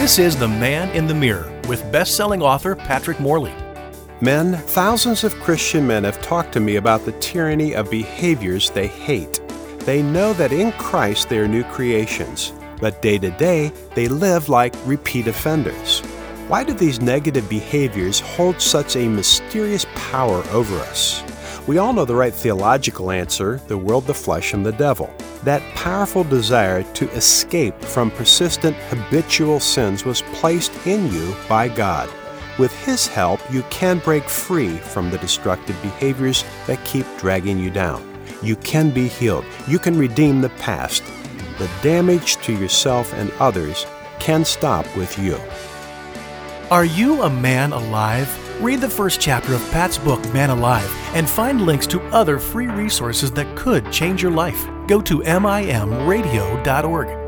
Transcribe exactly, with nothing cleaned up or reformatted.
This is The Man in the Mirror with best-selling author Patrick Morley. Men, thousands of Christian men have talked to me about the tyranny of behaviors they hate. They know that in Christ they are new creations, but day to day they live like repeat offenders. Why do these negative behaviors hold such a mysterious power over us? We all know the right theological answer: the world, the flesh, and the devil. That powerful desire to escape from persistent habitual sins was placed in you by God. With His help, you can break free from the destructive behaviors that keep dragging you down. You can be healed. You can redeem the past. The damage to yourself and others can stop with you. Are you a man alive? Read the first chapter of Pat's book, Man Alive, and find links to other free resources that could change your life. Go to M I M radio dot org.